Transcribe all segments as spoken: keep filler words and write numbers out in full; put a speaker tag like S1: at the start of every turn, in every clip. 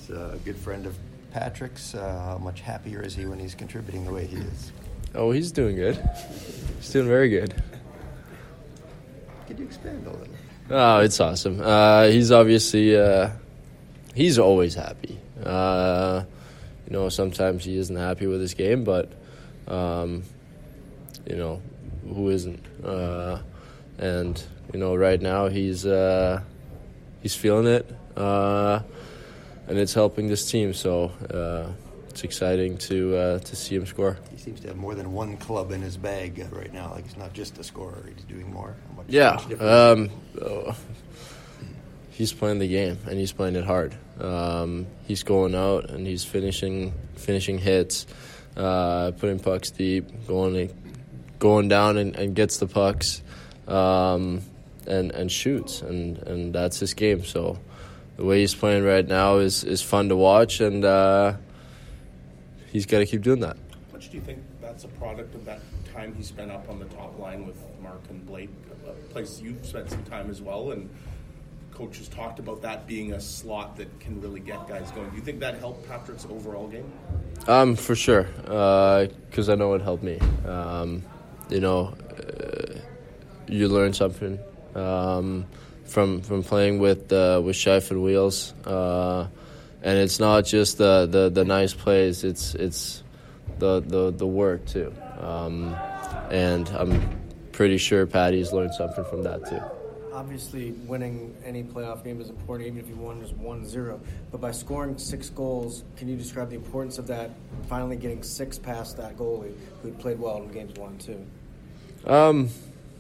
S1: is a good friend of Patrick's. Uh, how much happier is he when he's contributing the way he is?
S2: Oh, he's doing good. He's doing very good.
S1: Could you expand a little?
S2: Oh, it's awesome. Uh, he's obviously, uh, he's always happy. Uh, you know, sometimes he isn't happy with his game, but, um, you know, who isn't? Uh, and, you know, right now he's uh, he's feeling it, uh, and it's helping this team. So uh, it's exciting to uh, to see him score.
S1: He seems to have more than one club in his bag right now. Like, he's not just a scorer; he's doing more. How much,
S2: yeah,
S1: how much
S2: um, oh, he's playing the game and he's playing it hard. Um, he's going out and he's finishing finishing hits, uh, putting pucks deep, going going down and, and gets the pucks, um, and and shoots, and, and that's his game. So the way he's playing right now is, is fun to watch, and uh, he's got to keep doing that.
S3: How much do you think that's a product of that time he spent up on the top line with Mark and Blake, a place you've spent some time as well, and coaches talked about that being a slot that can really get guys going. Do you think that helped Patrick's overall game?
S2: Um, for sure, because uh, I know it helped me. Um, you know, uh, you learn something um, from from playing with uh, with Scheif and Wheels, uh, and it's not just the, the, the nice plays. It's it's the the, the work too, um, and I'm pretty sure Patty's learned something from that too.
S4: Obviously, winning any playoff game is important, even if you won just one zero. But by scoring six goals, can you describe the importance of that, finally getting six past that goalie who played well in games one and two?
S2: Um,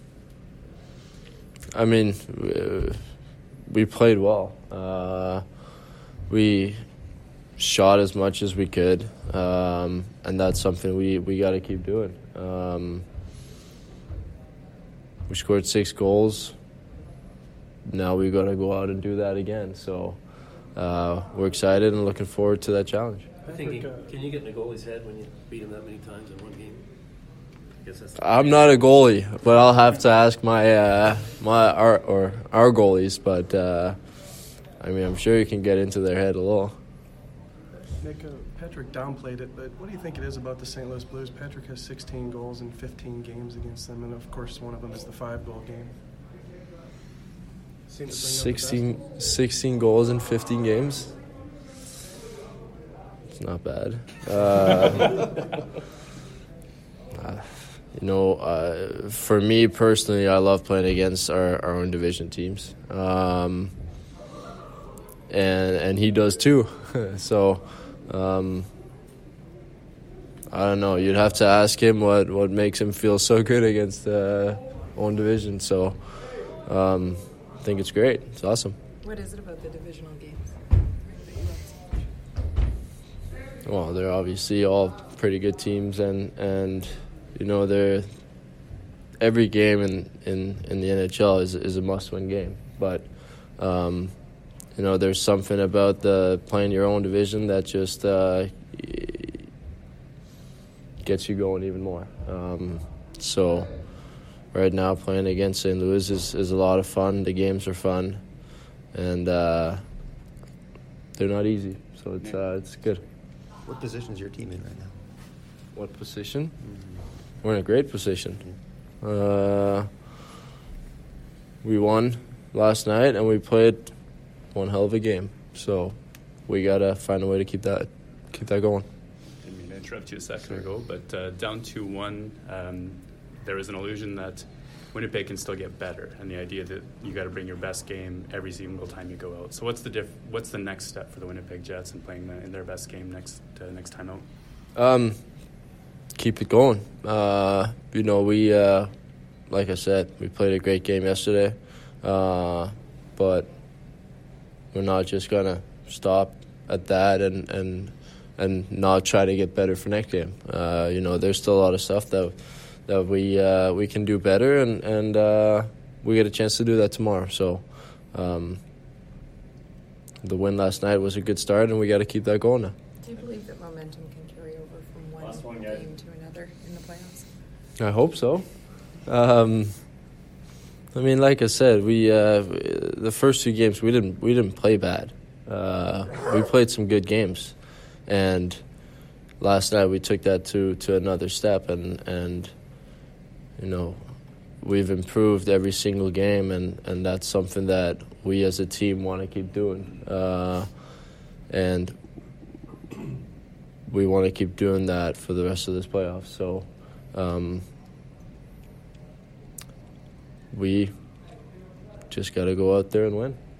S2: I mean, we, we played well. Uh, we shot as much as we could, um, and that's something we, we got to keep doing. Um, we scored six goals. Now we got to go out and do that again. So uh, we're excited and looking forward to that challenge.
S5: I think, can you get in a goalie's head when you beat him that many times in one game? I guess that's
S2: I'm not a goalie, but I'll have to ask my uh, my our or our goalies. But uh, I mean, I'm sure you can get into their head a little.
S6: Nick, uh, Patrick downplayed it, but what do you think it is about the Saint Louis Blues? Patrick has sixteen goals in fifteen games against them, and of course one of them is the five-goal game.
S2: sixteen, sixteen goals in fifteen games. It's not bad. Uh, uh, you know, uh, for me personally, I love playing against our, our own division teams, um, and and he does too. so, um, I don't know. You'd have to ask him what, what makes him feel so good against the uh, own division. So. Um, I think it's great. It's awesome.
S7: What is it about the divisional games?
S2: Well, they're obviously all pretty good teams, and, and you know, they're every game in, in, in the N H L is is a must-win game. But um, you know, there's something about the playing your own division that just uh, gets you going even more. Um, so. Right now, playing against Saint Louis is, is a lot of fun. The games are fun, and uh, they're not easy. So it's uh, it's good.
S1: What position is your team in right now?
S2: What position? Mm-hmm. We're in a great position. Uh, we won last night, and we played one hell of a game. So we gotta find a way to keep that keep that going.
S8: Didn't mean to interrupt you a second ago, but uh, down two one. Um, There is an illusion that Winnipeg can still get better, and the idea that you got to bring your best game every single time you go out. So what's the diff- What's the next step for the Winnipeg Jets in playing the, in their best game next uh, next time out?
S2: Um, keep it going. Uh, you know, we uh, like I said, we played a great game yesterday, uh, but we're not just gonna stop at that and and and not try to get better for next game. Uh, you know, there's still a lot of stuff that. that we uh, we can do better, and, and uh, we get a chance to do that tomorrow. So um, the win last night was a good start, and we got to keep that going now.
S7: Do you believe that momentum can carry over from one, one game to another in the playoffs?
S2: I hope so. Um, I mean, like I said, we uh, the first two games we didn't we didn't play bad. Uh, we played some good games, and last night we took that to, to another step, and, and you know, we've improved every single game, and, and that's something that we as a team want to keep doing. Uh, and we want to keep doing that for the rest of this playoffs. So um, we just got to go out there and win.